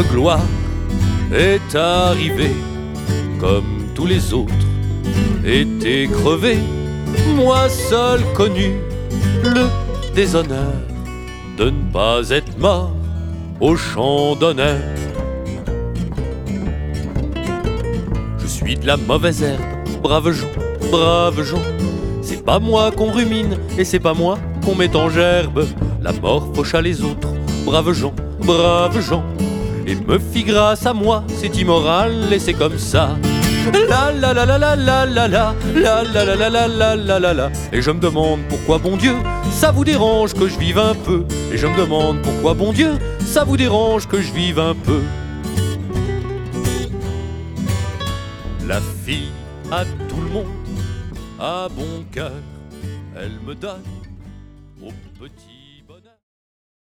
de gloire est arrivé, comme tous les autres étaient crevés. Moi seul connu le déshonneur de ne pas être mort au champ d'honneur. Je suis de la mauvaise herbe, braves gens. C'est pas moi qu'on rumine et c'est pas moi qu'on met en gerbe. La mort faucha les autres, braves gens, et me fit grâce à moi. C'est immoral et c'est comme ça. La la la la la la la la la la la la la la la la la. Et je me demande pourquoi, bon Dieu, ça vous dérange que je vive un peu. Et je me demande pourquoi, bon Dieu, ça vous dérange que je vive un peu. La fille à tout le monde a bon cœur, elle me donne au petit.